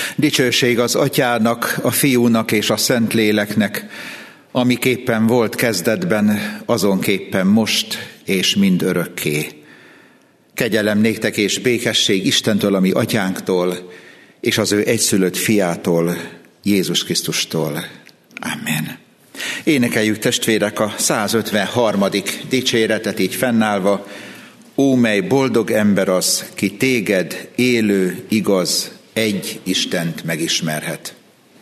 Dicsőség az Atyának, a Fiúnak és a Szentléleknek, amiképpen volt kezdetben, azonképpen most és mindörökké. Kegyelem néktek és békesség Istentől, a mi Atyánktól, és az ő egyszülött Fiától, Jézus Krisztustól. Amen. Énekeljük, testvérek, a 153. dicséretet így fennállva. Ó, mely boldog ember az, ki téged, élő, igaz, egy Istent megismerhet.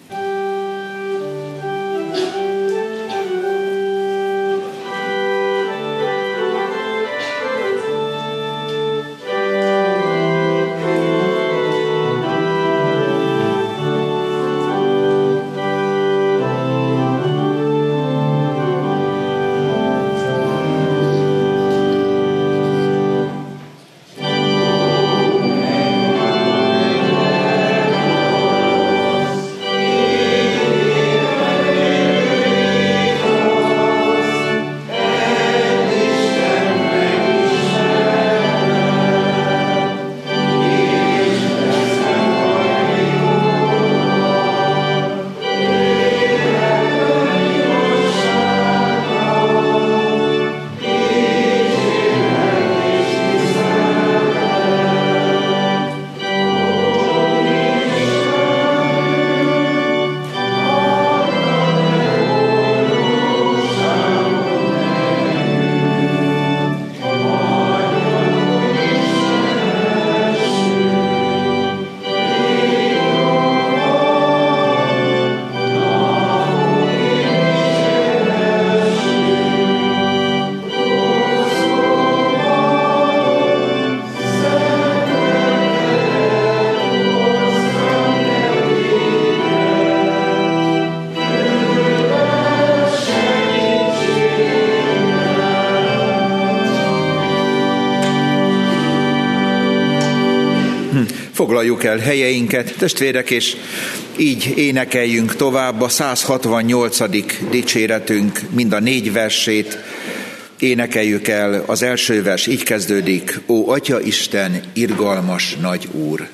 Foglaljuk el helyeinket, testvérek, és így énekeljünk tovább a 168. dicséretünk mind a 4 versét. Énekeljük el, az első vers így kezdődik: Ó, Atya Isten, irgalmas nagy Úr!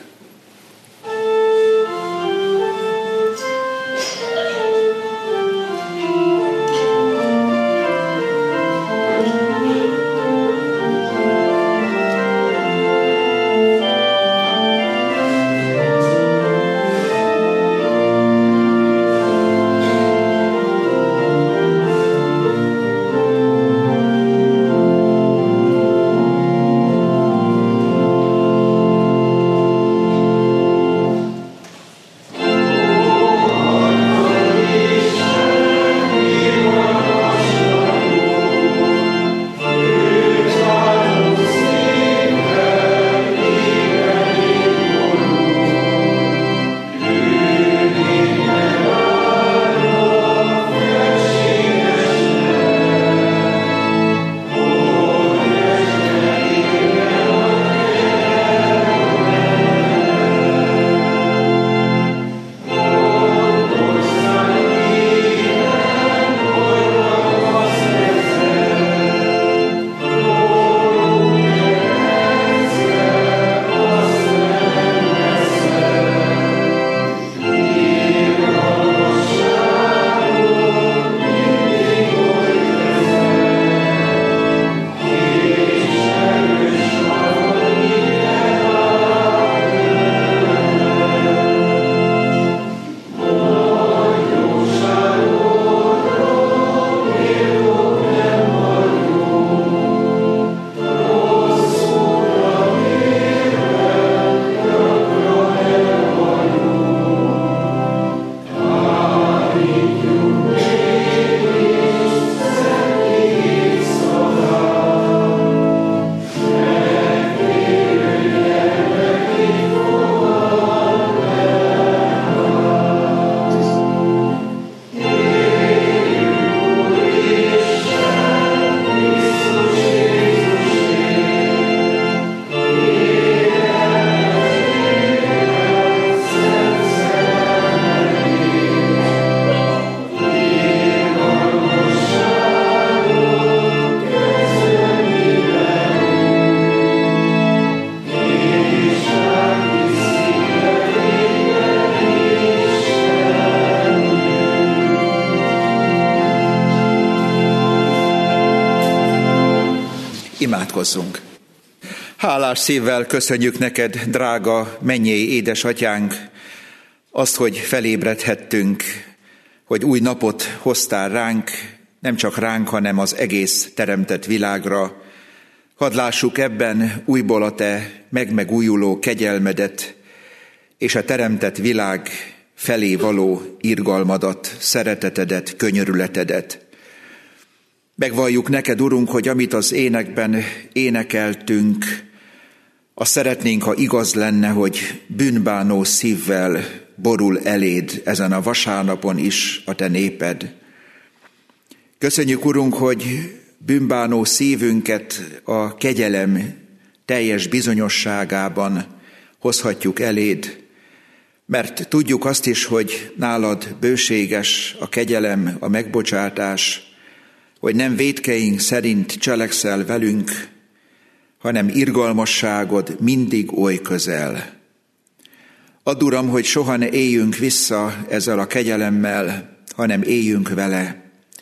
Imádkozzunk! Hálás szívvel köszönjük neked, drága mennyei édesatyánk, azt, hogy felébredhettünk, hogy új napot hoztál ránk, nem csak ránk, hanem az egész teremtett világra. Hadd lássuk ebben újból a te megújuló kegyelmedet, és a teremtett világ felé való irgalmadat, szeretetedet, könyörületedet. Megvalljuk neked, Urunk, hogy amit az énekben énekeltünk, azt szeretnénk, ha igaz lenne, hogy bűnbánó szívvel borul eléd ezen a vasárnapon is a te néped. Köszönjük, Urunk, hogy bűnbánó szívünket a kegyelem teljes bizonyosságában hozhatjuk eléd, mert tudjuk azt is, hogy nálad bőséges a kegyelem, a megbocsátás, hogy nem vétkeink szerint cselekszel velünk, hanem irgalmasságod mindig oly közel. Add, Uram, hogy soha ne éljünk vissza ezzel a kegyelemmel, hanem éljünk vele.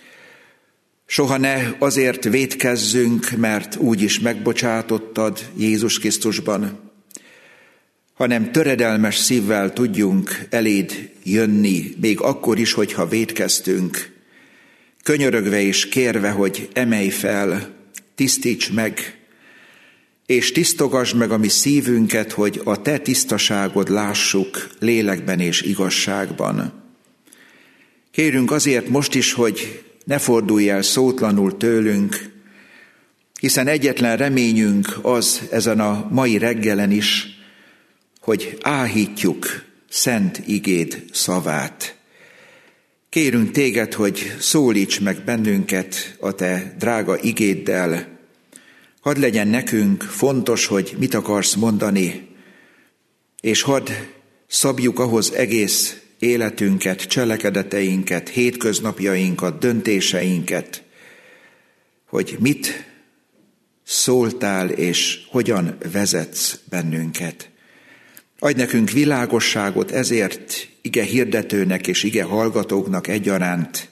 Soha ne azért vétkezzünk, mert úgyis megbocsátottad Jézus Krisztusban, hanem töredelmes szívvel tudjunk eléd jönni, még akkor is, hogyha vétkeztünk, könyörögve és kérve, hogy emelj fel, tisztíts meg, és tisztogasd meg a mi szívünket, hogy a te tisztaságod lássuk lélekben és igazságban. Kérünk azért most is, hogy ne fordulj el szótlanul tőlünk, hiszen egyetlen reményünk az ezen a mai reggelen is, hogy áhítjuk szent igéd szavát. Kérünk téged, hogy szólíts meg bennünket a te drága igéddel. Hadd legyen nekünk fontos, hogy mit akarsz mondani, és hadd szabjuk ahhoz egész életünket, cselekedeteinket, hétköznapjainkat, döntéseinket, hogy mit szóltál és hogyan vezetsz bennünket. Adj nekünk világosságot ezért ige hirdetőnek és ige hallgatóknak egyaránt.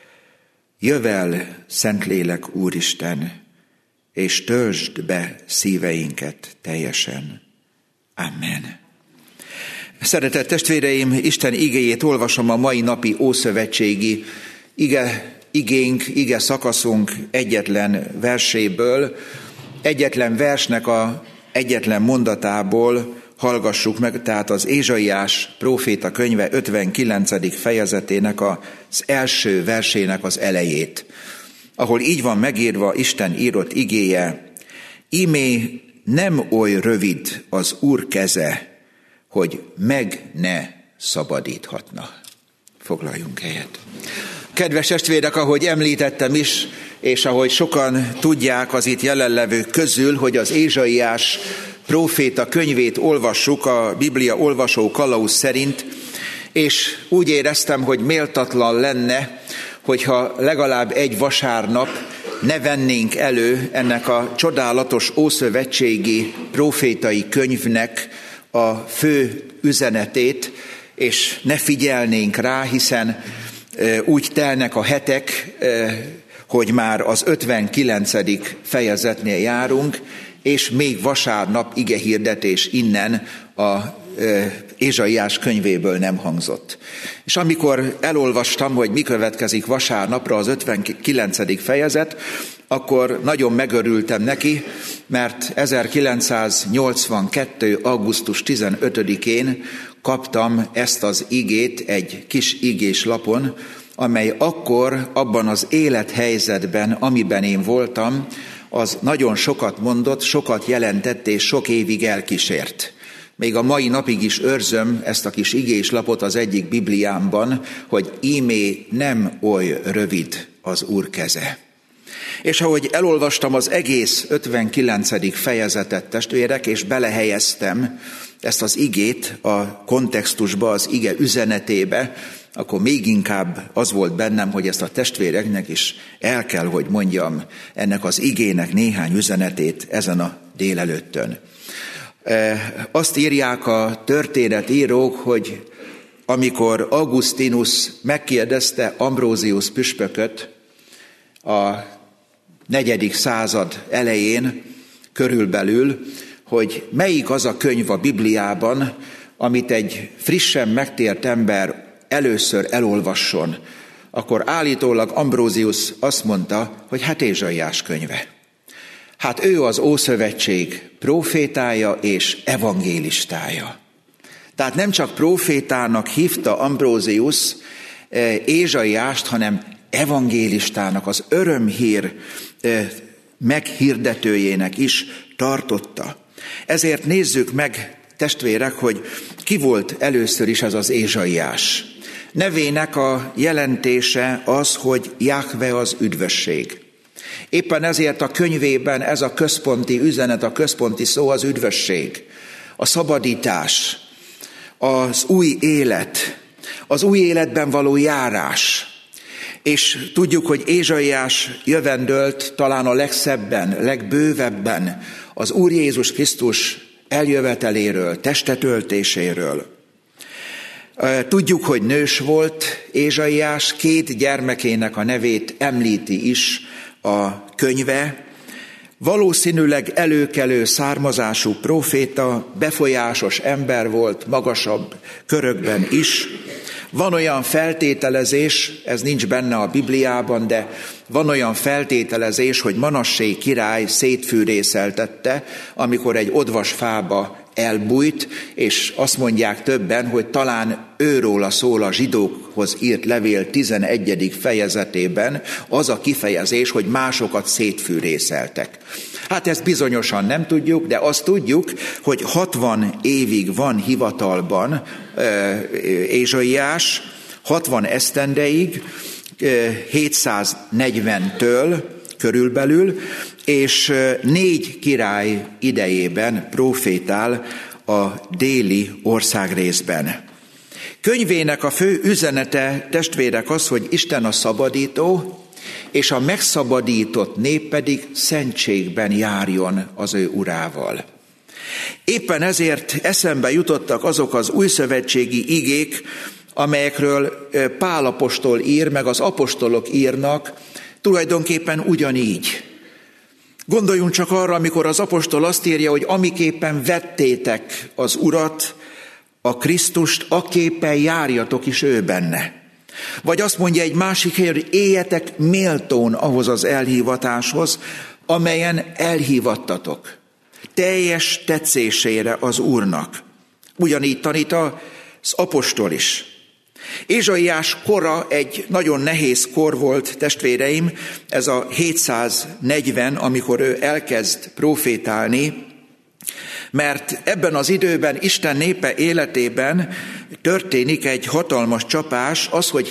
Jövel, Szentlélek Úristen, és töltsd be szíveinket teljesen. Amen. Szeretett testvéreim, Isten igéjét olvasom a mai napi ószövetségi ige szakaszunk egyetlen verséből, egyetlen versnek a egyetlen mondatából hallgassuk meg, tehát az Ézsaiás próféta könyve 59. fejezetének az első versének az elejét, ahol így van megírva Isten írott igéje: Ímé nem oly rövid az Úr keze, hogy meg ne szabadíthatna. Foglaljunk helyet. Kedves testvérek, ahogy említettem is, és ahogy sokan tudják az itt jelenlevők közül, hogy az Ézsaiás próféta könyvét olvassuk a Biblia olvasó kalauz szerint, és úgy éreztem, hogy méltatlan lenne, hogyha legalább egy vasárnap ne vennénk elő ennek a csodálatos ószövetségi prófétai könyvnek a fő üzenetét, és ne figyelnénk rá, hiszen úgy telnek a hetek, hogy már az 59. fejezetnél járunk, és még vasárnap igehirdetés innen a Ézsaiás könyvéből nem hangzott. És amikor elolvastam, hogy mi következik vasárnapra, az 59. fejezet, akkor nagyon megörültem neki, mert 1982. augusztus 15-én kaptam ezt az igét egy kis igéslapon, amely akkor abban az élethelyzetben, amiben én voltam, az nagyon sokat mondott, sokat jelentett és sok évig elkísért. Még a mai napig is őrzöm ezt a kis igéslapot az egyik Bibliámban, hogy ímé nem oly rövid az Úr keze. És ahogy elolvastam az egész 59. fejezetet, testvérek, és belehelyeztem ezt az igét a kontextusba, az ige üzenetébe, akkor még inkább az volt bennem, hogy ezt a testvéreknek is el kell, hogy mondjam ennek az igének néhány üzenetét ezen a délelőttön. Azt írják a történetírók, hogy amikor Augustinus megkérdezte Ambrózius püspököt a 4. század elején, körülbelül, hogy melyik az a könyv a Bibliában, amit egy frissen megtért ember először elolvasson, akkor állítólag Ambrózius azt mondta, hogy hát Ézsaiás könyve. Hát ő az Ószövetség prófétája és evangélistája. Tehát nem csak prófétának hívta Ambrózius Ézsaiást, hanem evangélistának, az örömhír meghirdetőjének is tartotta. Ezért nézzük meg, testvérek, hogy ki volt először is ez az Ézsaiás. Nevének a jelentése az, hogy Jahve az üdvösség. Éppen ezért a könyvében ez a központi üzenet, a központi szó az üdvösség, a szabadítás, az új élet, az új életben való járás. És tudjuk, hogy Ézsaiás jövendölt talán a legszebben, legbővebben az Úr Jézus Krisztus eljöveteléről, testetöltéséről. Tudjuk, hogy nős volt Ézsaiás, 2 gyermekének a nevét említi is a könyve. Valószínűleg előkelő származású próféta, befolyásos ember volt, magasabb körökben is. Van olyan feltételezés, ez nincs benne a Bibliában, de van olyan feltételezés, hogy Manassé király szétfűrészeltette, amikor egy odvasfába elbújt, és azt mondják többen, hogy talán őróla szól a zsidókhoz írt levél 11. fejezetében az a kifejezés, hogy másokat szétfűrészeltek. Hát ezt bizonyosan nem tudjuk, de azt tudjuk, hogy 60 évig van hivatalban Ézsaiás, 60 esztendeig, 740-től körülbelül, és 4 király idejében prófétál a déli országrészben. Könyvének a fő üzenete, testvérek, az, hogy Isten a szabadító, és a megszabadított nép pedig szentségben járjon az ő urával. Éppen ezért eszembe jutottak azok az újszövetségi igék, amelyekről Pál apostol ír, meg az apostolok írnak, tulajdonképpen ugyanígy. Gondoljunk csak arra, amikor az apostol azt írja, hogy amiképpen vettétek az Urat, a Krisztust, aképpen járjatok is ő benne. Vagy azt mondja egy másik helyen, hogy éljetek méltón ahhoz az elhívatáshoz, amelyen elhívattatok. Teljes tetszésére az Úrnak. Ugyanígy tanít az apostol is. Ézsaiás kora egy nagyon nehéz kor volt, testvéreim, ez a 740, amikor ő elkezd profétálni, mert ebben az időben Isten népe életében történik egy hatalmas csapás, az, hogy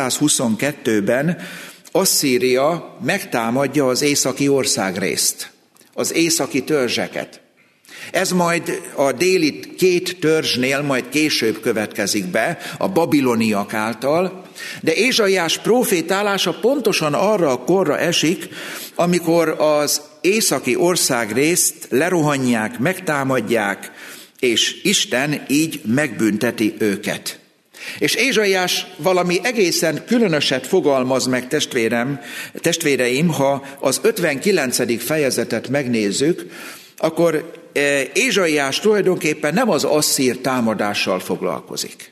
722-ben Asszíria megtámadja az északi országrészt, az északi törzseket. Ez majd a déli 2 törzsnél majd később következik be, a babiloniak által, de Ézsaiás profétálása pontosan arra a korra esik, amikor az északi országrészt lerohanják, megtámadják, és Isten így megbünteti őket. És Ézsaiás valami egészen különöset fogalmaz meg, testvéreim, ha az 59. fejezetet megnézzük, akkor Ézsaiás tulajdonképpen nem az asszír támadással foglalkozik.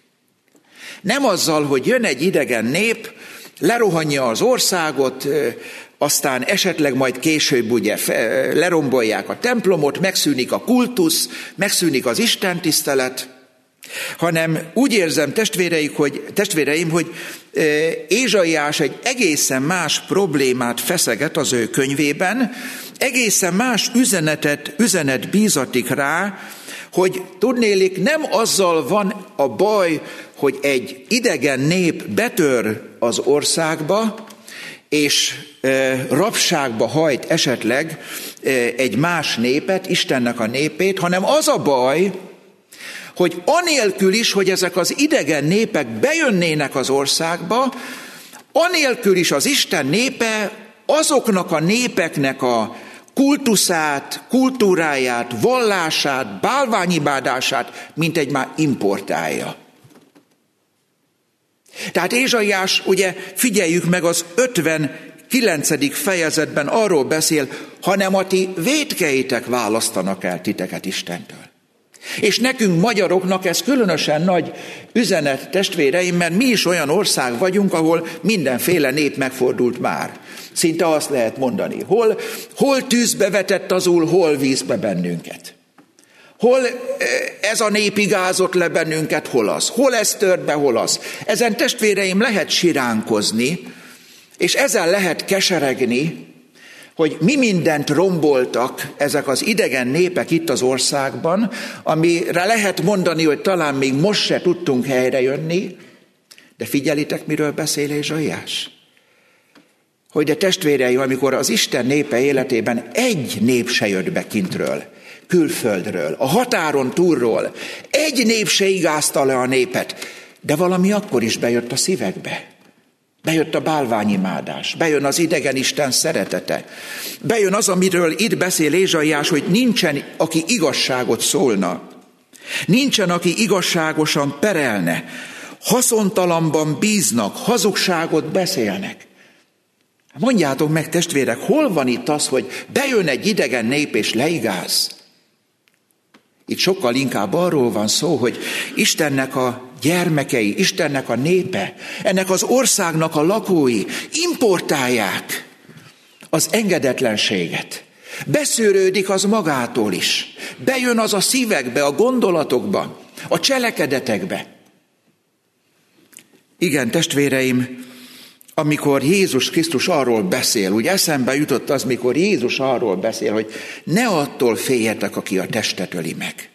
Nem azzal, hogy jön egy idegen nép, lerohanja az országot, aztán esetleg majd később ugye lerombolják a templomot, megszűnik a kultusz, megszűnik az istentisztelet, hanem úgy érzem, testvéreim, hogy Ézsaiás egy egészen más problémát feszeget az ő könyvében, egészen más üzenet bízatik rá, hogy tudnélik, nem azzal van a baj, hogy egy idegen nép betör az országba, és rabságba hajt esetleg egy más népet, Istennek a népét, hanem az a baj, hogy anélkül is, hogy ezek az idegen népek bejönnének az országba, anélkül is az Isten népe azoknak a népeknek a kultuszát, kultúráját, vallását, bálványimádását, mint egy már importálja. Tehát Ézsaiás, ugye figyeljük meg, az 52. 9. fejezetben arról beszél, hanem a ti vétkeitek választanak el titeket Istentől. És nekünk magyaroknak ez különösen nagy üzenet, testvéreim, mert mi is olyan ország vagyunk, ahol mindenféle nép megfordult már. Szinte azt lehet mondani, hol tűzbe vetett az Úr, hol vízbe bennünket. Hol ez a nép igázott le bennünket, hol az. Hol ez tört be, hol az. Ezen, testvéreim, lehet siránkozni, és ezzel lehet keseregni, hogy mi mindent romboltak ezek az idegen népek itt az országban, amire lehet mondani, hogy talán még most se tudtunk helyre jönni, de figyelitek, miről beszél Ézsaiás? Hogy de testvéreim, amikor az Isten népe életében egy nép se jött be kintről, külföldről, a határon túlról, egy nép se igázta le a népet, de valami akkor is bejött a szívekbe. Bejött a bálványimádás, bejön az idegen Isten szeretete, bejön az, amiről itt beszél Ézsaiás, hogy nincsen, aki igazságot szólna, nincsen, aki igazságosan perelne, haszontalanban bíznak, hazugságot beszélnek. Mondjátok meg, testvérek, hol van itt az, hogy bejön egy idegen nép és leigáz? Itt sokkal inkább arról van szó, hogy Istennek a gyermekei, Istennek a népe, ennek az országnak a lakói importálják az engedetlenséget. Beszűrődik az magától is. Bejön az a szívekbe, a gondolatokba, a cselekedetekbe. Igen, testvéreim, amikor Jézus Krisztus arról beszél, úgy eszembe jutott az, mikor Jézus arról beszél, hogy ne attól féljetek, aki a testet öli meg.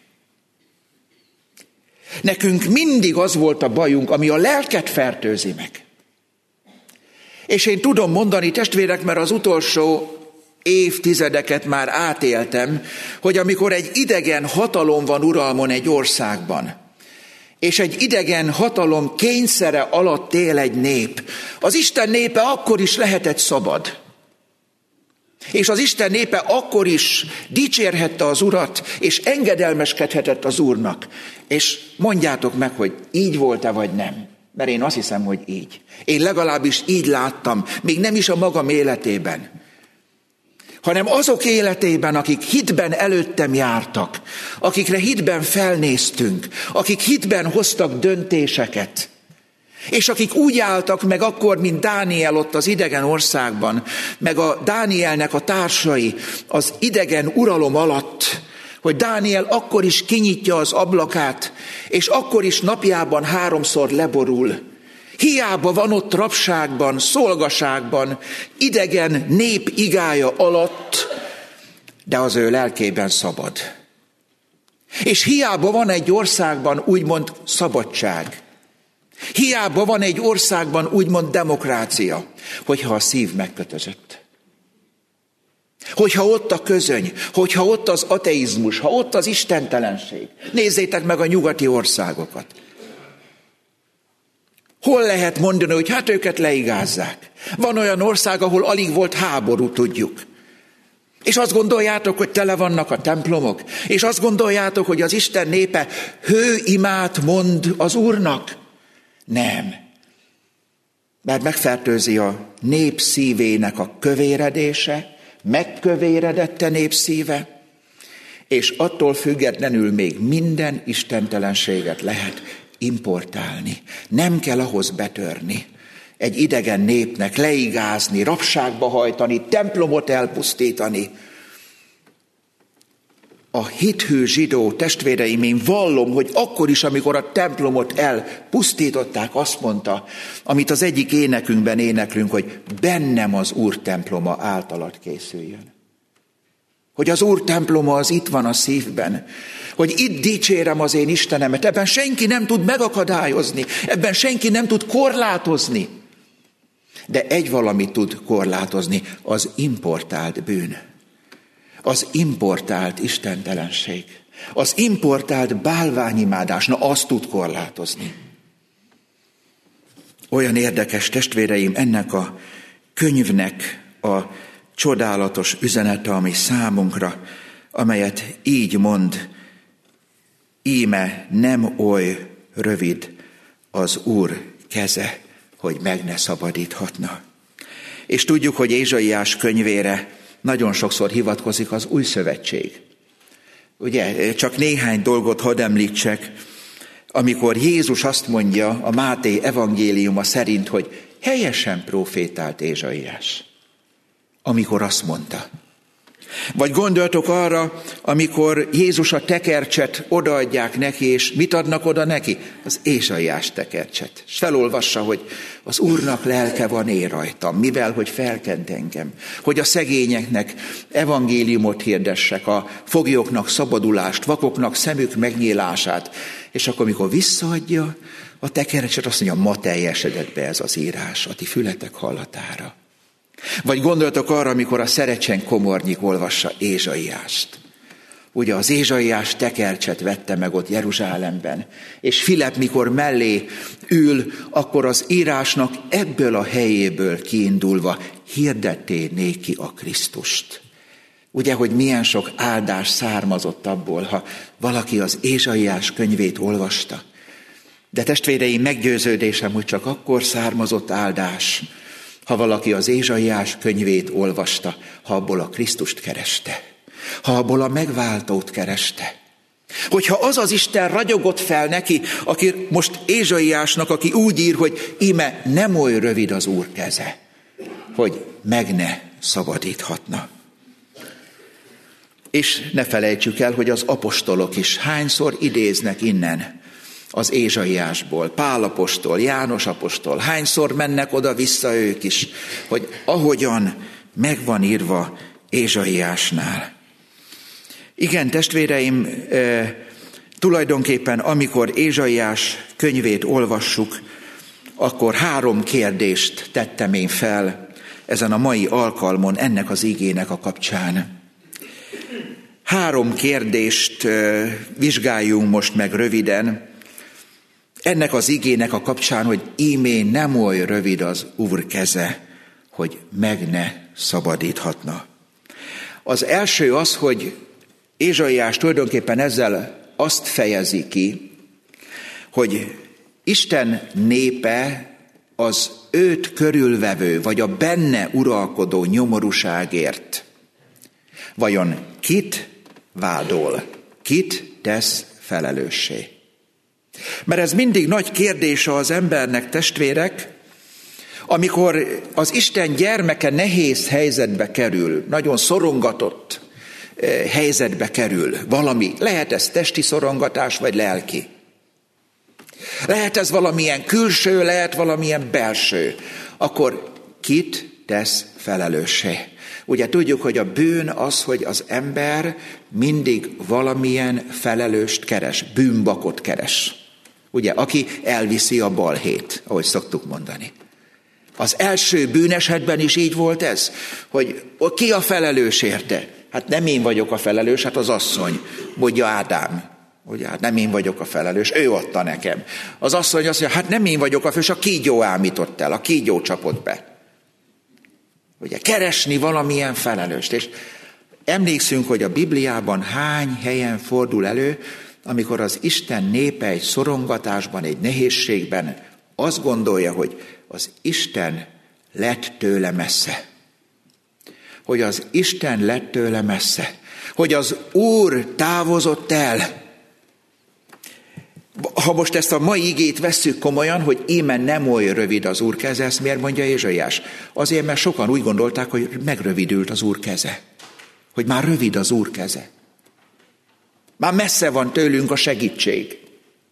Nekünk mindig az volt a bajunk, ami a lelket fertőzi meg. És én tudom mondani, testvérek, mert az utolsó évtizedeket már átéltem, hogy amikor egy idegen hatalom van uralmon egy országban, és egy idegen hatalom kényszere alatt él egy nép, az Isten népe akkor is lehetett szabad. És az Isten népe akkor is dicsérhette az Urat, és engedelmeskedhetett az Úrnak. És mondjátok meg, hogy így volt-e vagy nem. Mert én azt hiszem, hogy így. Én legalábbis így láttam, még nem is a magam életében, hanem azok életében, akik hitben előttem jártak, akikre hitben felnéztünk, akik hitben hoztak döntéseket, és akik úgy álltak meg akkor, mint Dániel ott az idegen országban, meg a Dánielnek a társai az idegen uralom alatt, hogy Dániel akkor is kinyitja az ablakát, és akkor is napjában 3-szor leborul. Hiába van ott rabságban, szolgaságban, idegen nép igája alatt, de az ő lelkében szabad. És hiába van egy országban úgymond szabadság. Hiába van egy országban úgymond demokrácia, hogyha a szív megkötözött. Hogyha ott a közöny, hogyha ott az ateizmus, ha ott az istentelenség. Nézzétek meg a nyugati országokat. Hol lehet mondani, hogy hát őket leigázzák? Van olyan ország, ahol alig volt háború, tudjuk. És azt gondoljátok, hogy tele vannak a templomok? És azt gondoljátok, hogy az Isten népe hőimát mond az Úrnak? Nem. Mert megfertőzi a nép szívének a kövéredése, megkövéredette nép szíve, és attól függetlenül még minden istentelenséget lehet importálni. Nem kell ahhoz betörni. Egy idegen népnek leigázni, rabságba hajtani, templomot elpusztítani. A hithű zsidó testvéreim, én vallom, hogy akkor is, amikor a templomot elpusztították, azt mondta, amit az egyik énekünkben éneklünk, hogy bennem az Úr temploma általad készüljön. Hogy az Úr temploma az itt van a szívben, hogy itt dicsérem az én Istenemet, ebben senki nem tud megakadályozni, ebben senki nem tud korlátozni. De egy valamit tud korlátozni, az importált bűn. Az importált istentelenség. Az importált bálványimádás, na azt tud korlátozni. Olyan érdekes, testvéreim, ennek a könyvnek a csodálatos üzenete, ami számunkra, amelyet így mond, íme nem oly rövid az Úr keze, hogy meg ne szabadíthatna. És tudjuk, hogy Ézsaiás könyvére nagyon sokszor hivatkozik az Új Szövetség. Ugye, csak néhány dolgot hadd említsek, amikor Jézus azt mondja a Máté evangéliuma szerint, hogy helyesen profétált Ézsaiás, amikor azt mondta. Vagy gondoltok arra, amikor Jézus a tekercset odaadják neki, és mit adnak oda neki? Az Ézsaiás tekercset. És felolvassa, hogy az Úrnak lelke van én rajtam, mivel, hogy felkent engem, hogy a szegényeknek evangéliumot hirdessek, a foglyoknak szabadulást, vakoknak szemük megnyílását. És akkor, amikor visszaadja a tekercset, azt mondja, ma teljesedett be ez az írás a ti fületek hallatára. Vagy gondoltok arra, amikor a Szerecsen komornyik olvassa Ézsaiást. Ugye az Ézsaiás tekercset vette meg ott Jeruzsálemben, és Filip, mikor mellé ül, akkor az írásnak ebből a helyéből kiindulva hirdetté néki a Krisztust. Ugye, hogy milyen sok áldás származott abból, ha valaki az Ézsaiás könyvét olvasta. De testvéreim, meggyőződésem, hogy csak akkor származott áldás, ha valaki az Ézsaiás könyvét olvasta, ha abból a Krisztust kereste, ha abból a megváltót kereste. Hogyha az az Isten ragyogott fel neki, aki most Ézsaiásnak, aki úgy ír, hogy íme nem oly rövid az Úr keze, hogy meg ne szabadíthatna. És ne felejtsük el, hogy az apostolok is hányszor idéznek innen az Ézsaiásból, Pál apostol, János apostol, hányszor mennek oda-vissza ők is, hogy ahogyan meg van írva Ézsaiásnál. Igen, testvéreim, tulajdonképpen amikor Ézsaiás könyvét olvassuk, akkor 3 kérdést tettem én fel ezen a mai alkalmon ennek az igének a kapcsán. 3 kérdést vizsgáljunk most meg röviden, ennek az igének a kapcsán, hogy ímé nem oly rövid az Úr keze, hogy meg ne szabadíthatna. Az első az, hogy Ézsaiás tulajdonképpen ezzel azt fejezi ki, hogy Isten népe az őt körülvevő, vagy a benne uralkodó nyomorúságért vajon kit vádol, kit tesz felelőssé. Mert ez mindig nagy kérdése az embernek, testvérek, amikor az Isten gyermeke nehéz helyzetbe kerül, nagyon szorongatott helyzetbe kerül valami, lehet ez testi szorongatás, vagy lelki. Lehet ez valamilyen külső, lehet valamilyen belső. Akkor kit tesz felelőssé? Ugye tudjuk, hogy a bűn az, hogy az ember mindig valamilyen felelőst keres, bűnbakot keres. Ugye, aki elviszi a balhét, ahogy szoktuk mondani. Az első bűnesetben is így volt ez, hogy ki a felelős érte? Hát nem én vagyok a felelős, hát az asszony, mondja Ádám. Ugye, hát nem én vagyok a felelős, ő adta nekem. Az asszony azt mondja, hát nem én vagyok a felelős, a kígyó ámított el, a kígyó csapott be. Ugye, keresni valamilyen felelőst. És emlékszünk, hogy a Bibliában hány helyen fordul elő, amikor az Isten népe egy szorongatásban, egy nehézségben azt gondolja, hogy az Isten lett tőle messze. Hogy az Isten lett tőle messze. Hogy az Úr távozott el. Ha most ezt a mai igét vesszük komolyan, hogy íme nem oly rövid az Úr keze, ezt miért mondja Ézsaiás? Azért, mert sokan úgy gondolták, hogy megrövidült az Úr keze. Hogy már rövid az Úr keze. Már messze van tőlünk a segítség.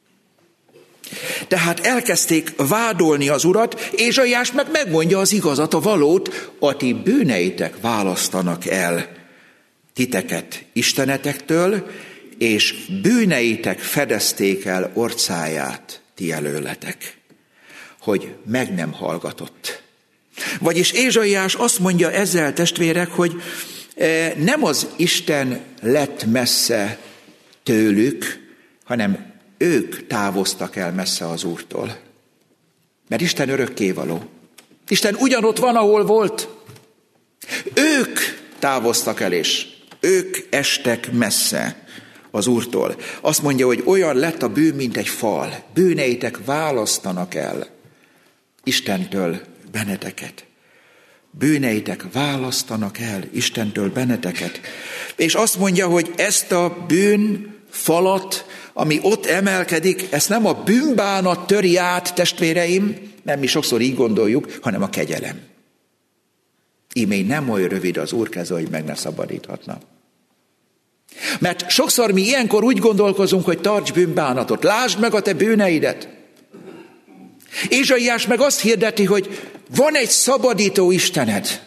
Tehát elkezdték vádolni az Urat, Ézsaiás meg megmondja az igazat, a valót, a ti bűneitek választanak el titeket istenetektől, és bűneitek fedezték el orcáját ti előletek, hogy meg nem hallgatott. Vagyis Ézsaiás azt mondja ezzel, testvérek, hogy nem az Isten lett messze tőlük, hanem ők távoztak el messze az Úrtól. Mert Isten örökkévaló. Isten ugyanott van, ahol volt. Ők távoztak el, és ők estek messze az Úrtól. Azt mondja, hogy olyan lett a bűn, mint egy fal. Bűneitek választanak el Istentől benneteket. bűneitek választanak el Istentől benneteket. És azt mondja, hogy ezt a bűnfalat, ami ott emelkedik, ezt nem a bűnbánat töri át, testvéreim, nem mi sokszor így gondoljuk, hanem a kegyelem. Ímény nem olyan rövid az Úr keze, hogy meg ne szabadíthatna. Mert sokszor mi ilyenkor úgy gondolkozunk, hogy tarts bűnbánatot, lásd meg a te bűneidet. Ézsaiás meg azt hirdeti, hogy van egy szabadító Istened.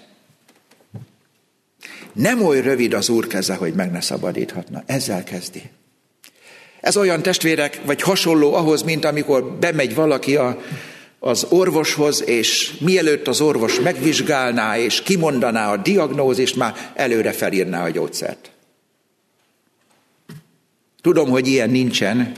Nem olyan rövid az Úr keze, hogy meg ne szabadíthatna. Ezzel kezdi. Ez olyan, testvérek, vagy hasonló ahhoz, mint amikor bemegy valaki az orvoshoz, és mielőtt az orvos megvizsgálná, és kimondaná a diagnózist, már előre felírná a gyógyszert. Tudom, hogy ilyen nincsen,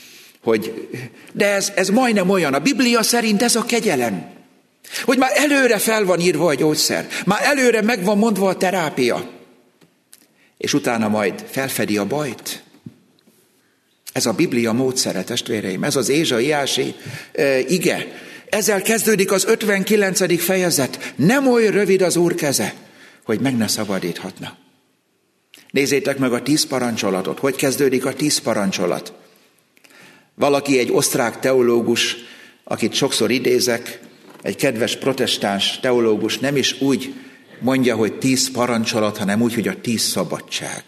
de ez majdnem olyan. A Biblia szerint ez a kegyelem, hogy már előre fel van írva a gyógyszer, már előre meg van mondva a terápia, és utána majd felfedi a bajt. Ez a Biblia módszere, testvéreim, ez az ézsaiási ige. Ezzel kezdődik az 59. fejezet. Nem olyan rövid az Úr keze, hogy meg ne szabadíthatna. Nézzétek meg a 10 parancsolatot. Hogy kezdődik a 10 parancsolat? Valaki, egy osztrák teológus, akit sokszor idézek, egy kedves protestáns teológus nem is úgy mondja, hogy 10 parancsolat, hanem úgy, hogy a 10 szabadság.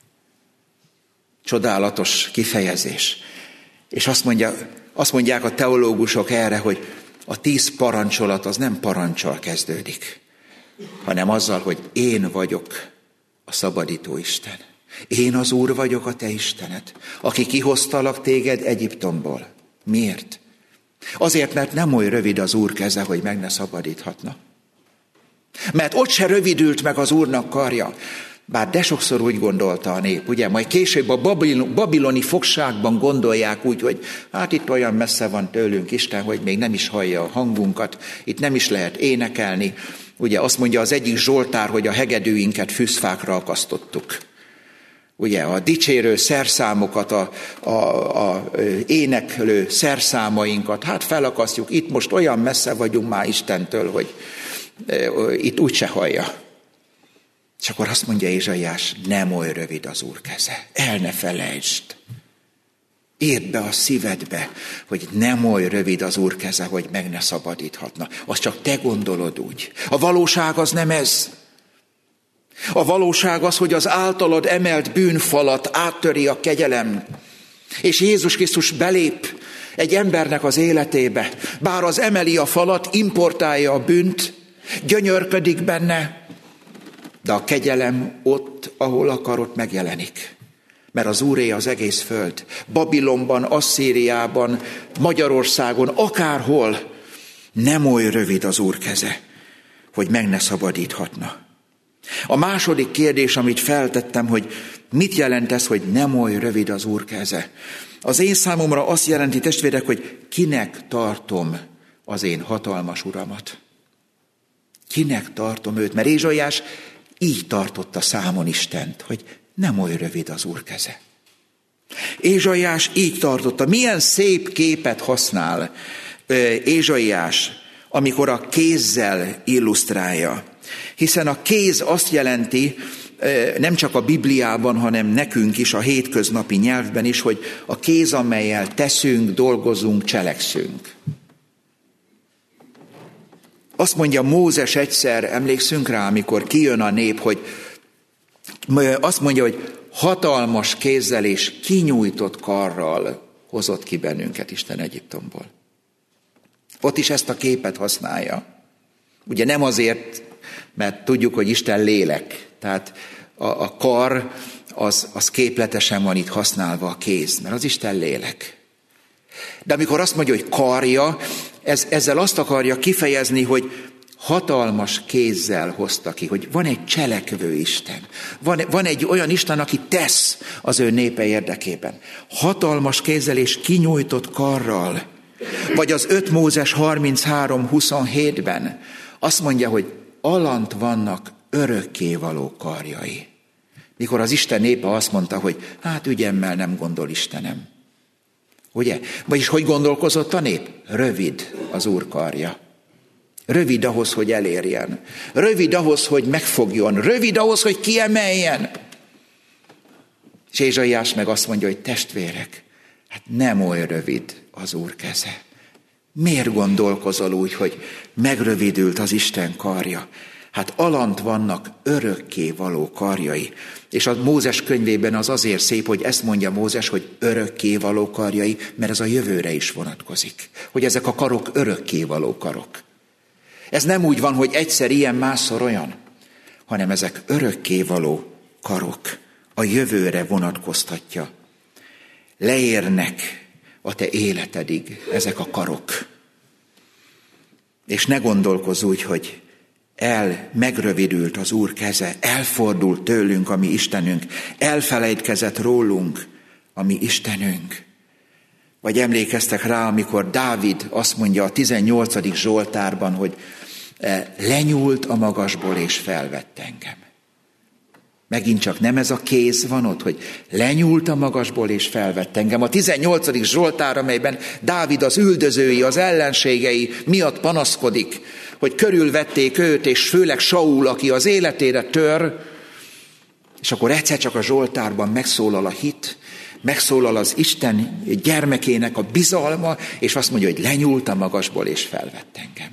Csodálatos kifejezés. És azt mondják a teológusok erre, hogy a 10 parancsolat az nem parancsal kezdődik, hanem azzal, hogy én vagyok a szabadító Isten. Én az Úr vagyok, a te Istened, aki kihoztalak téged Egyiptomból. Miért? Azért, mert nem oly rövid az Úr keze, hogy meg ne szabadíthatna. Mert ott se rövidült meg az Úrnak karja. Bár de sokszor úgy gondolta a nép, ugye? Majd később a babiloni fogságban gondolják úgy, hogy hát itt olyan messze van tőlünk Isten, hogy még nem is hallja a hangunkat, itt nem is lehet énekelni. Ugye azt mondja az egyik zsoltár, hogy a hegedűinket fűzfákra akasztottuk. Ugye a dicsérő szerszámokat, a éneklő szerszámainkat, hát felakasztjuk, itt most olyan messze vagyunk már Istentől, hogy itt úgyse hallja. És akkor azt mondja Ézsaiás, nem oly rövid az Úr keze. El ne felejtsd. Írd be a szívedbe, hogy nem oly rövid az Úr keze, hogy meg ne szabadíthatna. Azt csak te gondolod úgy. A valóság az nem ez. A valóság az, hogy az általad emelt bűnfalat áttöri a kegyelem, és Jézus Krisztus belép egy embernek az életébe. Bár az emeli a falat, importálja a bűnt, gyönyörködik benne, de a kegyelem ott, ahol akar, ott megjelenik. Mert az Úré az egész föld. Babilonban, Asszíriában, Magyarországon, akárhol nem oly rövid az Úr keze, hogy meg ne szabadíthatna. A második kérdés, amit feltettem, hogy mit jelent ez, hogy nem oly rövid az Úr keze? Az én számomra azt jelenti, testvérek, hogy kinek tartom az én hatalmas Uramat. Kinek tartom őt? Mert Ézsaiás így tartotta számon Istent, hogy nem oly rövid az Úr keze. Ézsaiás így tartotta. Milyen szép képet használ Ézsaiás, amikor a kézzel illusztrálja. Hiszen a kéz azt jelenti, nem csak a Bibliában, hanem nekünk is, a hétköznapi nyelvben is, hogy a kéz, amellyel teszünk, dolgozunk, cselekszünk. Azt mondja Mózes egyszer, emlékszünk rá, amikor kijön a nép, hogy azt mondja, hogy hatalmas kézzel és kinyújtott karral hozott ki bennünket Isten Egyiptomból. Ott is ezt a képet használja. Ugye nem azért, mert tudjuk, hogy Isten lélek. Tehát a kar az képletesen van itt használva, a kéz, mert az Isten lélek. De amikor azt mondja, hogy karja, ezzel azt akarja kifejezni, hogy hatalmas kézzel hozta ki, hogy van egy cselekvő Isten. Van egy olyan Isten, aki tesz az ő népe érdekében. Hatalmas kézzel és kinyújtott karral. Vagy az 5 Mózes 33:27-ben azt mondja, hogy alant vannak örökkévaló karjai. Mikor az Isten népe azt mondta, hogy hát ügyemmel nem gondol Istenem. Ugye? Vagyis hogy gondolkozott a nép? Rövid az Úr karja. Rövid ahhoz, hogy elérjen. Rövid ahhoz, hogy megfogjon. Rövid ahhoz, hogy kiemeljen. És Ézsaiás meg azt mondja, hogy testvérek, hát nem olyan rövid az Úr keze. Miért gondolkozol úgy, hogy megrövidült az Isten karja? Hát alant vannak örökké való karjai. És a Mózes könyvében az azért szép, hogy ezt mondja Mózes, hogy örökké való karjai, mert ez a jövőre is vonatkozik. Hogy ezek a karok örökké való karok. Ez nem úgy van, hogy egyszer ilyen, másszor olyan, hanem ezek örökké való karok. A jövőre vonatkoztatja. Leérnek a te életedig ezek a karok. És ne gondolkozz úgy, hogy megrövidült az Úr keze, elfordult tőlünk a mi Istenünk, elfelejtkezett rólunk a mi Istenünk. Vagy emlékeztek rá, amikor Dávid azt mondja a 18. Zsoltárban, hogy lenyúlt a magasból és felvett engem. Megint csak nem ez a kéz van ott, hogy lenyúlt a magasból és felvett engem. A 18. Zsoltár, amelyben Dávid az üldözői, az ellenségei miatt panaszkodik, hogy körülvették őt, és főleg Saul, aki az életére tör, és akkor egyszer csak a Zsoltárban megszólal a hit, megszólal az Isten gyermekének a bizalma, és azt mondja, hogy lenyúlt a magasból és felvett engem.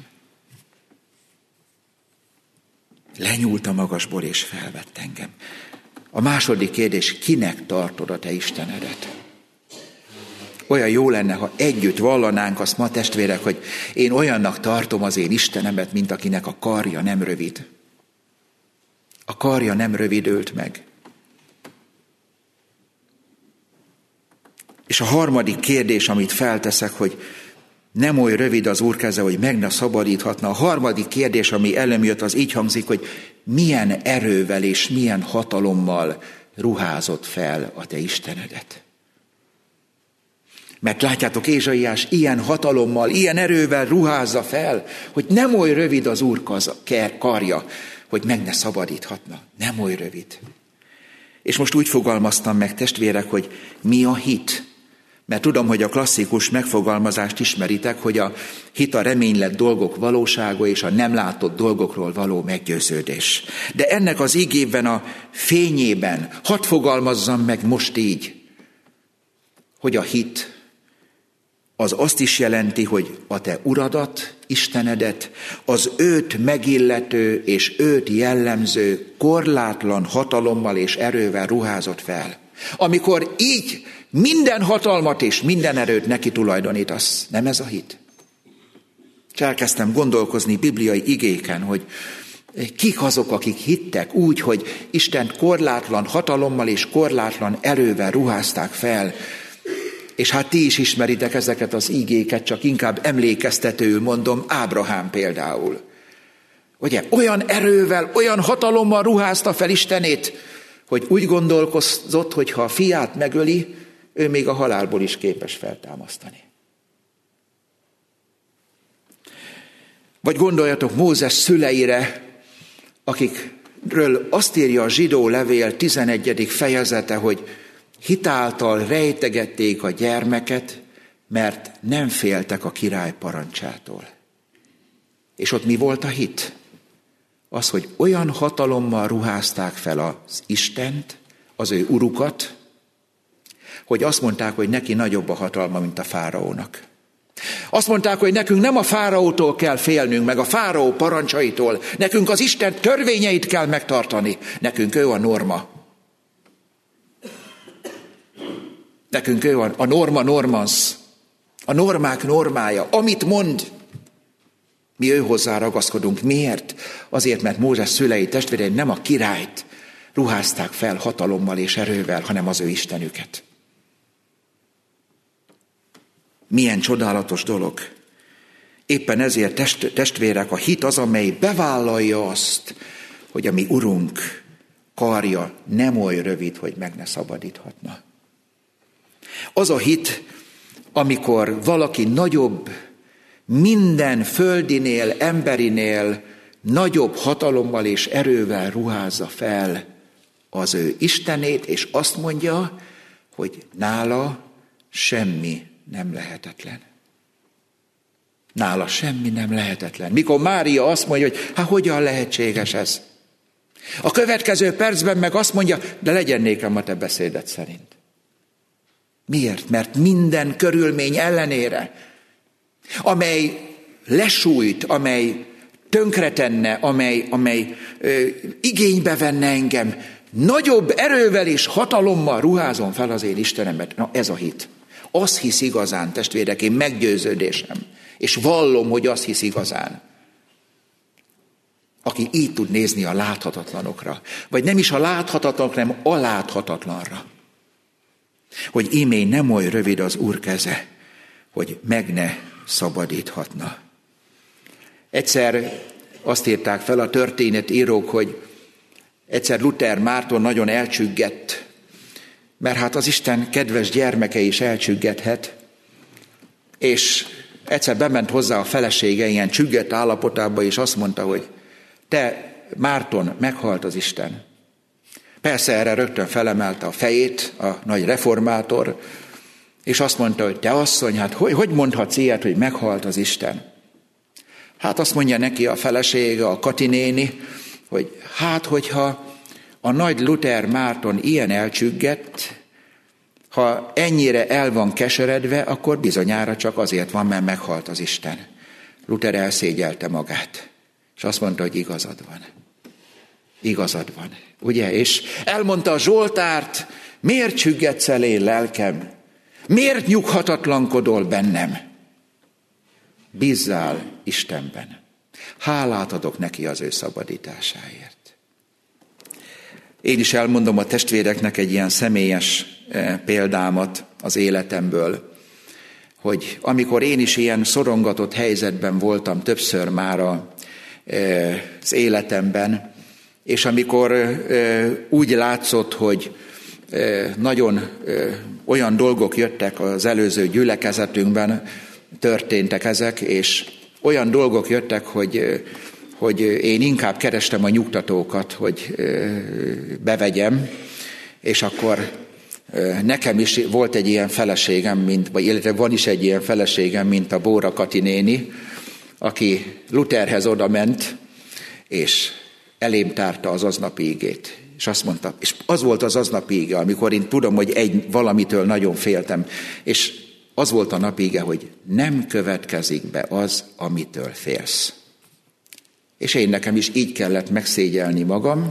Lenyúlt a magasból és felvett engem. A második kérdés, kinek tartod a te Istenedet? Olyan jó lenne, ha együtt vallanánk azt ma, testvérek, hogy én olyannak tartom az én Istenemet, mint akinek a karja nem rövid. A karja nem rövidült meg. És a harmadik kérdés, amit felteszek, hogy nem oly rövid az Úr keze, hogy meg ne szabadíthatna. A harmadik kérdés, ami elém jött, az így hangzik, hogy milyen erővel és milyen hatalommal ruházott fel a te Istenedet. Mert látjátok, Ézsaiás ilyen hatalommal, ilyen erővel ruházza fel, hogy nem oly rövid az Úr karja, hogy meg ne szabadíthatna. Nem oly rövid. És most úgy fogalmaztam meg, testvérek, hogy mi a hit? Mert tudom, hogy a klasszikus megfogalmazást ismeritek, hogy a hit a reménylett dolgok valósága és a nem látott dolgokról való meggyőződés. De ennek az igében a fényében hadd fogalmazzam meg most így, hogy a hit az azt is jelenti, hogy a te Uradat, Istenedet, az őt megillető és őt jellemző korlátlan hatalommal és erővel ruházott fel. Amikor így minden hatalmat és minden erőt neki tulajdonítasz, nem ez a hit? És elkezdtem gondolkozni bibliai igéken, hogy kik azok, akik hittek úgy, hogy Istent korlátlan hatalommal és korlátlan erővel ruházták fel. És hát ti is ismeritek ezeket az igéket, csak inkább emlékeztetőül mondom, Ábrahám például. Ugye, olyan erővel, olyan hatalommal ruházta fel Istenét, hogy úgy gondolkozott, hogy ha a fiát megöli, ő még a halálból is képes feltámasztani. Vagy gondoljatok Mózes szüleire, akikről azt írja a zsidó levél 11. fejezete, hogy hitáltal rejtegették a gyermeket, mert nem féltek a király parancsától. És ott mi volt a hit? Az, hogy olyan hatalommal ruházták fel az Istent, az ő urukat, hogy azt mondták, hogy neki nagyobb a hatalma, mint a fáraónak. Azt mondták, hogy nekünk nem a fáraótól kell félnünk, meg a fáraó parancsaitól, nekünk az Isten törvényeit kell megtartani, nekünk ő a norma. Nekünk ő a norma normans, a normák normája, amit mond, mi ő hozzá ragaszkodunk. Miért? Azért, mert Mózes szülei testvérei nem a királyt ruházták fel hatalommal és erővel, hanem az ő Istenüket. Milyen csodálatos dolog. Éppen ezért, testvérek, a hit az, amely bevállalja azt, hogy a mi Urunk karja nem oly rövid, hogy meg ne szabadíthatna. Az a hit, amikor valaki nagyobb, minden földinél, emberinél nagyobb hatalommal és erővel ruházza fel az ő Istenét, és azt mondja, hogy nála semmi nem lehetetlen. Nála semmi nem lehetetlen. Mikor Mária azt mondja, hogy hát hogyan lehetséges ez? A következő percben meg azt mondja, de legyen nékem a te beszéded szerint. Miért? Mert minden körülmény ellenére, amely lesújt, amely tönkretenne, amely igénybe venne engem, nagyobb erővel és hatalommal ruházom fel az én Istenemet. Na ez a hit. Az hisz igazán, testvérek, én meggyőződésem. És vallom, hogy az hisz igazán. Aki így tud nézni a láthatatlanokra. Vagy nem is a láthatatlanokra, hanem a láthatatlanra. Hogy íme nem oly rövid az Úr keze, hogy meg ne szabadíthatna. Egyszer azt írták fel a történetírók, hogy egyszer Luther Márton nagyon elcsüggett, mert hát az Isten kedves gyermeke is elcsüggethet, és egyszer bement hozzá a felesége ilyen csüggett állapotába, és azt mondta, hogy te, Márton, meghalt az Isten. Persze erre rögtön felemelte a fejét a nagy reformátor, és azt mondta, hogy te asszony, hát hogy mondhatsz ilyet, hogy meghalt az Isten? Hát azt mondja neki a felesége, a Kati néni, hogy hát hogyha a nagy Luther Márton ilyen elcsüggett, ha ennyire el van keseredve, akkor bizonyára csak azért van, mert meghalt az Isten. Luther elszégyelte magát, és azt mondta, hogy igazad van. Igazad van, ugye? És elmondta a Zsoltárt, miért csüggetsz el én lelkem? Miért nyughatatlankodol bennem? Bízzál Istenben. Hálát adok neki az ő szabadításáért. Én is elmondom a testvéreknek egy ilyen személyes példámat az életemből, hogy amikor én is ilyen szorongatott helyzetben voltam többször már az életemben, és amikor úgy látszott, hogy nagyon olyan dolgok jöttek az előző gyülekezetünkben, történtek ezek, és olyan dolgok jöttek, hogy én inkább kerestem a nyugtatókat, hogy bevegyem, és akkor nekem is volt egy ilyen feleségem, illetve van is egy ilyen feleségem, mint a Bóra Kati néni, aki Lutherhez oda ment, és elém tárta az aznapi igét. És azt mondta, és az volt az aznapi ige, amikor én tudom, hogy valamitől nagyon féltem, és az volt a napige, hogy nem következik be az, amitől félsz. És én nekem is így kellett megszégyelni magam,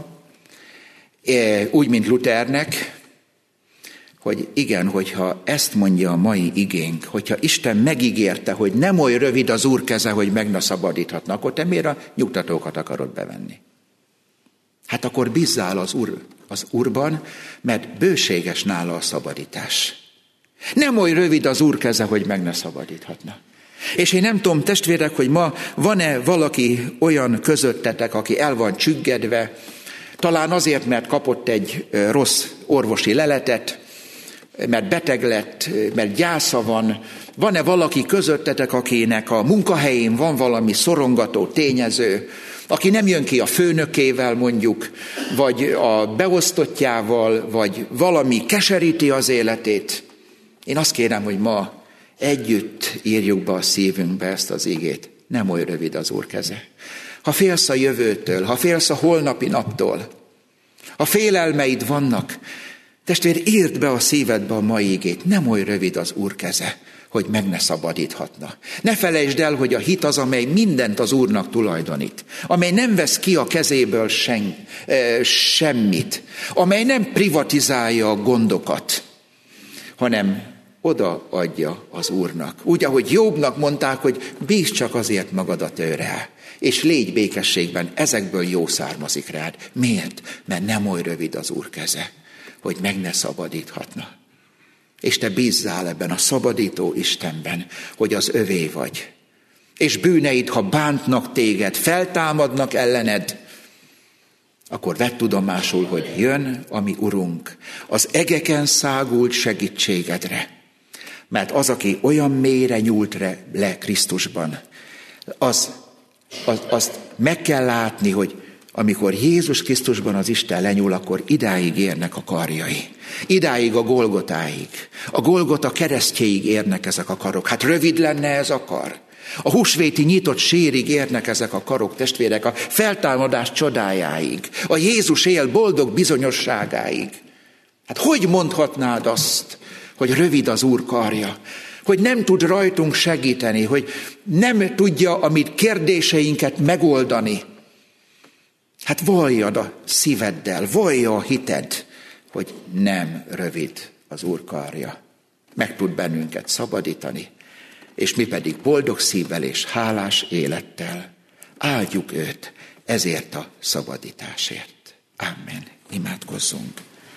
úgy, mint Luthernek, hogy igen, hogyha ezt mondja a mai igénk, hogyha Isten megígérte, hogy nem oly rövid az Úr keze, hogy meg ne szabadíthatna, akkor te miért a nyugtatókat akarod bevenni? Hát akkor bízzál az Úrban, mert bőséges nála a szabadítás. Nem oly rövid az Úr keze, hogy meg ne szabadíthatna. És én nem tudom, testvérek, hogy ma van-e valaki olyan közöttetek, aki el van csüggedve, talán azért, mert kapott egy rossz orvosi leletet, mert beteg lett, mert gyásza van. Van-e valaki közöttetek, akinek a munkahelyén van valami szorongató tényező, aki nem jön ki a főnökével mondjuk, vagy a beosztottjával, vagy valami keseríti az életét? Én azt kérem, hogy ma együtt írjuk be a szívünkbe ezt az igét. Nem oly rövid az Úr keze. Ha félsz a jövőtől, ha félsz a holnapi naptól, ha félelmeid vannak, testvér, írd be a szívedbe a mai igét. Nem oly rövid az Úr keze, hogy meg ne szabadíthatna. Ne felejtsd el, hogy a hit az, amely mindent az Úrnak tulajdonít, amely nem vesz ki a kezéből semmit, amely nem privatizálja a gondokat, hanem odaadja az Úrnak. Úgy, ahogy Jobbnak mondták, hogy bízd csak azért magadat őre, és légy békességben, ezekből jó származik rád. Miért? Mert nem oly rövid az Úr keze, hogy meg ne szabadíthatna. És te bízzál ebben a szabadító Istenben, hogy az övé vagy. És bűneid, ha bántnak téged, feltámadnak ellened, akkor vedd tudomásul, hogy jön a mi Urunk, az egeken szágult segítségedre. Mert az, aki olyan mélyre nyúlt le Krisztusban, azt meg kell látni, hogy amikor Jézus Krisztusban az Isten lenyúl, akkor idáig érnek a karjai. Idáig a Golgotáig. A Golgota keresztjéig érnek ezek a karok. Hát rövid lenne ez a kar. A húsvéti nyitott sírig érnek ezek a karok, testvérek, a feltámadás csodájáig. A Jézus él boldog bizonyosságáig. Hát hogy mondhatnád azt, hogy rövid az Úr karja? Hogy nem tud rajtunk segíteni, hogy nem tudja a mi kérdéseinket megoldani. Hát valljad a szíveddel, vallja a hited, hogy nem rövid az Úr karja. Meg tud bennünket szabadítani, és mi pedig boldog szívvel és hálás élettel áldjuk őt ezért a szabadításért. Amen. Imádkozzunk.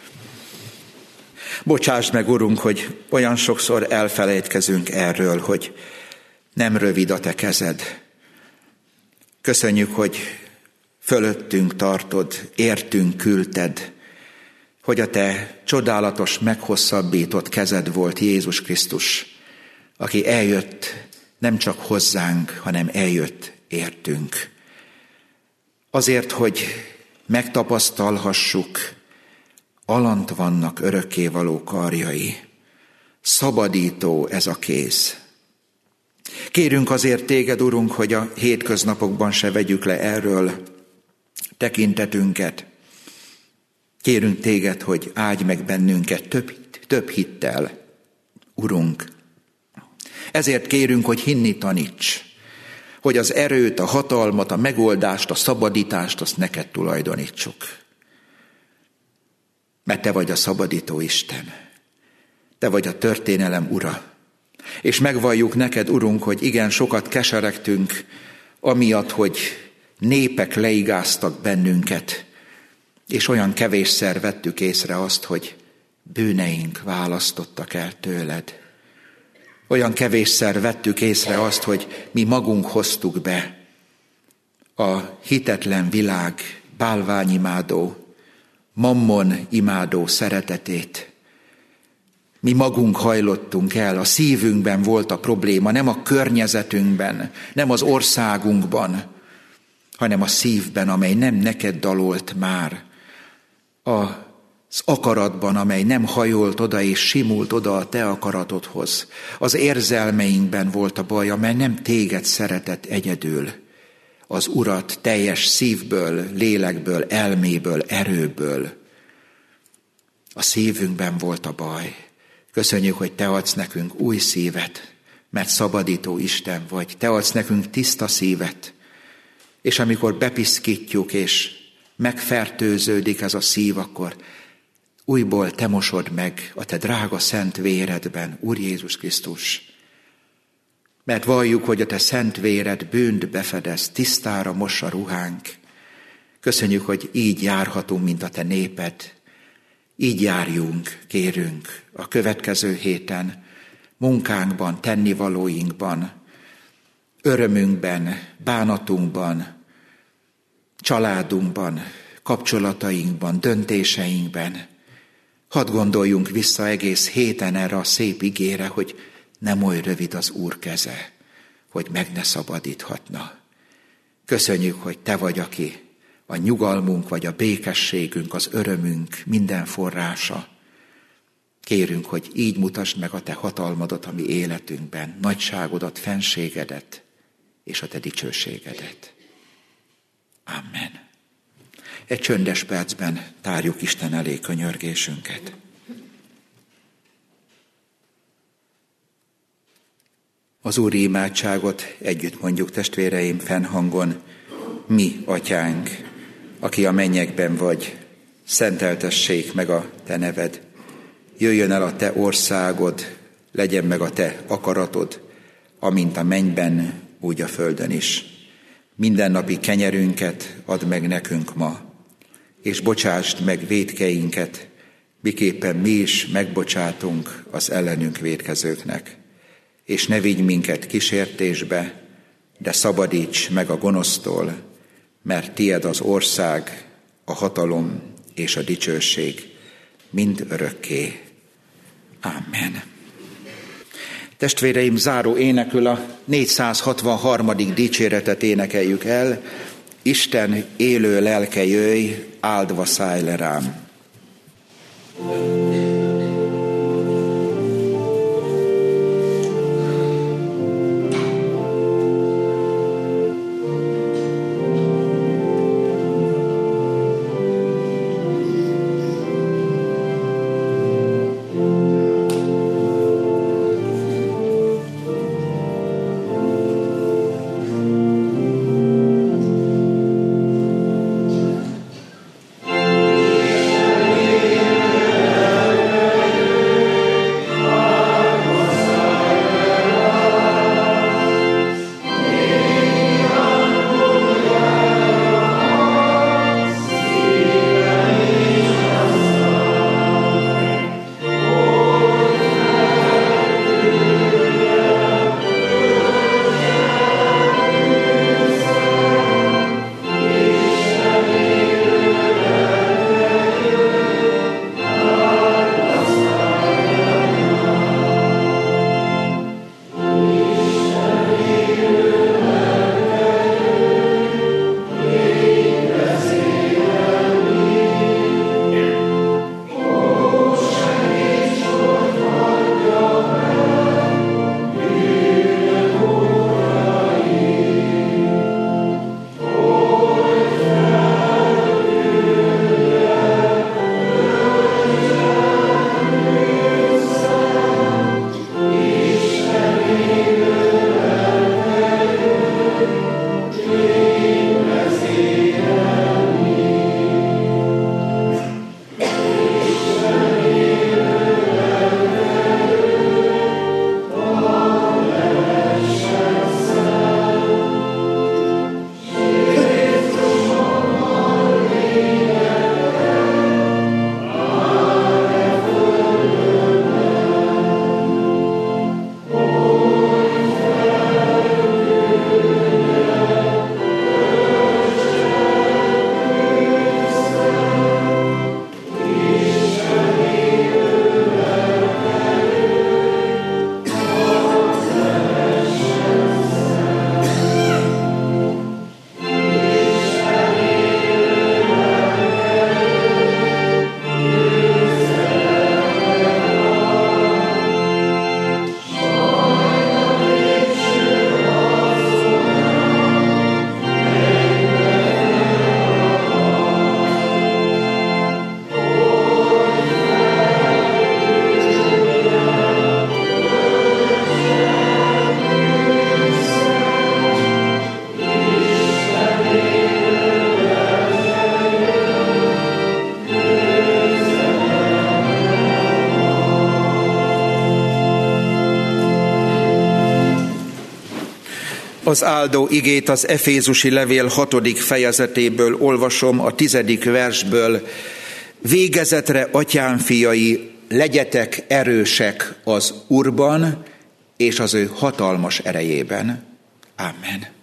Bocsásd meg, Urunk, hogy olyan sokszor elfelejtkezünk erről, hogy nem rövid a te kezed. Köszönjük, hogy fölöttünk tartod, értünk küldted, hogy a te csodálatos, meghosszabbított kezed volt Jézus Krisztus, aki eljött nem csak hozzánk, hanem eljött értünk. Azért, hogy megtapasztalhassuk, alant vannak örökkévaló karjai. Szabadító ez a kéz. Kérünk azért téged, Urunk, hogy a hétköznapokban se vegyük le erről tekintetünket. Kérünk téged, hogy áldj meg bennünket több hittel, Urunk. Ezért kérünk, hogy hinni taníts, hogy az erőt, a hatalmat, a megoldást, a szabadítást, azt neked tulajdonítsuk. Mert te vagy a szabadító Isten. Te vagy a történelem ura. És megvalljuk neked, Urunk, hogy igen, sokat keseregtünk, amiatt, hogy népek leigáztak bennünket, és olyan kevésszer vettük észre azt, hogy bűneink választottak el tőled. Olyan kevésszer vettük észre azt, hogy mi magunk hoztuk be a hitetlen világ bálványimádó, mammon imádó szeretetét. Mi magunk hajlottunk el, a szívünkben volt a probléma, nem a környezetünkben, nem az országunkban, hanem a szívben, amely nem neked dalolt már, az akaratban, amely nem hajolt oda és simult oda a te akaratodhoz. Az érzelmeinkben volt a baj, amely nem téged szeretett egyedül, az Urat teljes szívből, lélekből, elméből, erőből. A szívünkben volt a baj. Köszönjük, hogy te adsz nekünk új szívet, mert szabadító Isten vagy. Te adsz nekünk tiszta szívet, és amikor bepiszkítjuk, és megfertőződik ez a szív, akkor újból te mosod meg a te drága szent véredben, Úr Jézus Krisztus. Mert valljuk, hogy a te szent véred bűnt befedez, tisztára mossa ruhánk. Köszönjük, hogy így járhatunk, mint a te néped. Így járjunk, kérünk a következő héten, munkánkban, tennivalóinkban, örömünkben, bánatunkban, családunkban, kapcsolatainkban, döntéseinkben. Hadd gondoljunk vissza egész héten erre a szép igére, hogy nem oly rövid az Úr keze, hogy meg ne szabadíthatna. Köszönjük, hogy te vagy, aki a nyugalmunk, vagy a békességünk, az örömünk minden forrása. Kérünk, hogy így mutasd meg a te hatalmadat a mi életünkben, nagyságodat, fenségedet és a te dicsőségedet. Amen. Egy csöndes percben tárjuk Isten elé könyörgésünket. Az Úri imádságot együtt mondjuk, testvéreim, fennhangon. Mi, Atyánk, aki a mennyekben vagy, szenteltessék meg a te neved. Jöjjön el a te országod, legyen meg a te akaratod, amint a mennyben, úgy a földön is. Mindennapi kenyerünket add meg nekünk ma, és bocsásd meg vétkeinket, miképpen mi is megbocsátunk az ellenünk vétkezőknek. És ne vigy minket kísértésbe, de szabadíts meg a gonosztól, mert tied az ország, a hatalom és a dicsőség mind örökké. Amen. Testvéreim, záró énekül a 463. dicséretet énekeljük el. Isten élő lelke jöjj, áldva szállj le rám. Az áldó igét az Efézusi levél 6. fejezetéből olvasom, a 10. versből. Végezetre, atyám fiai, legyetek erősek az Úrban és az ő hatalmas erejében. Amen.